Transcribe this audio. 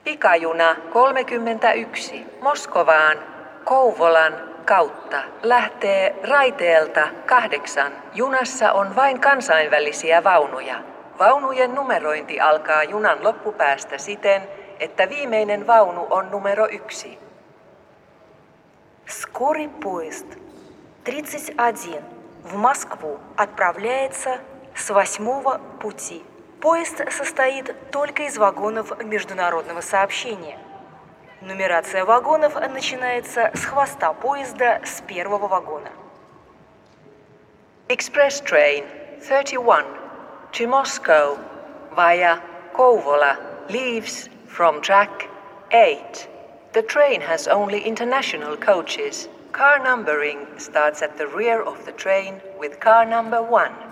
Pikajuna 31 Moskovaan Kouvolan kautta lähtee raiteelta 8. Junassa on vain kansainvälisiä vaunuja. Vaunujen numerointi alkaa junan loppupäästä siten, että viimeinen vaunu on numero 1. Скорый поезд 31 в Москву отправляется с 8-го пути. Поезд состоит только из вагонов международного сообщения. Нумерация вагонов начинается с хвоста поезда с первого вагона. Express train 31 to Moscow via Kouvola leaves from track 8. The train has only international coaches. Car numbering starts at the rear of the train with car number 1.